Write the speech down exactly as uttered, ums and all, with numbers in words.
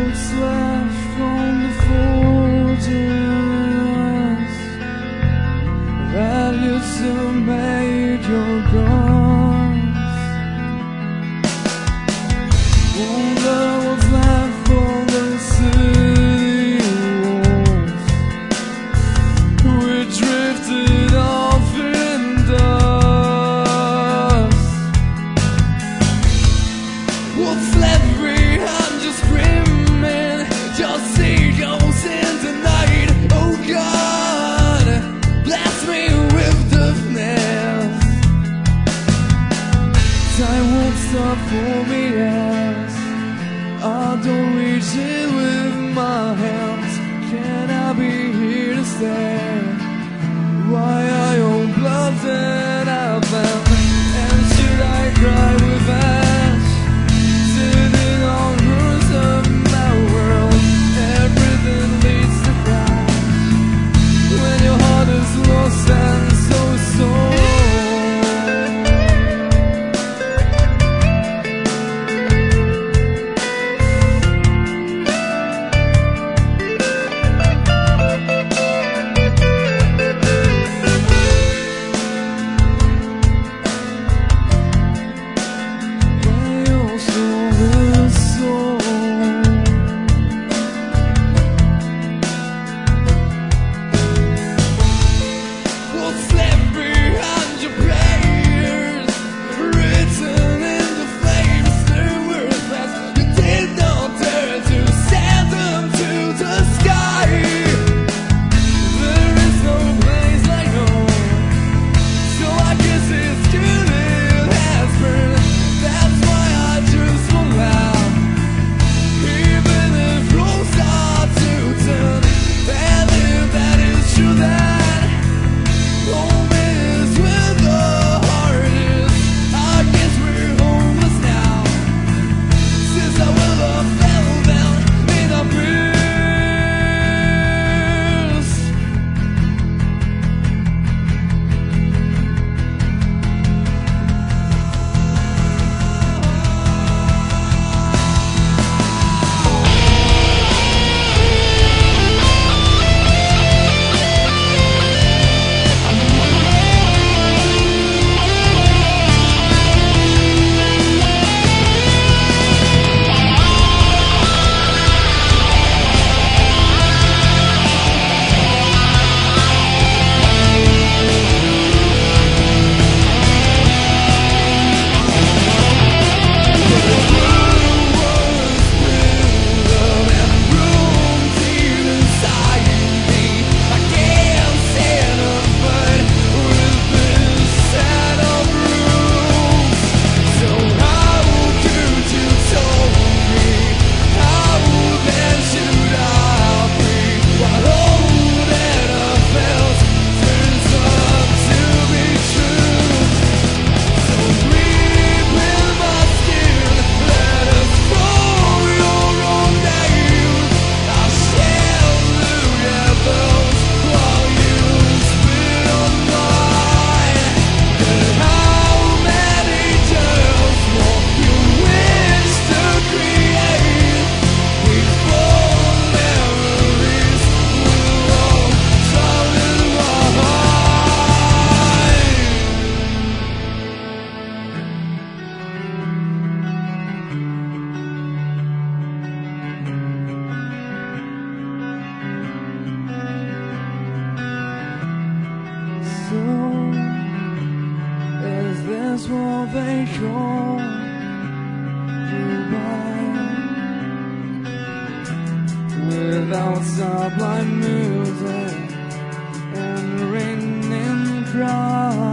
what's left from the forges that used to make your guns. Wonder what's left from the city walls we drifted off in dust. What's left behind, just screaming, just seagulls in the night. Oh God, bless me with darkness. Time won't stop for me as I don't reach it with my hands. Can I be here to stay? Why are your blood that I've found? And should I cry with ash? Sitting on ruins of my world, everything leads to crash. When your heart is lost and so sore. Is this what they call goodbye? Without sublime music and raining cries.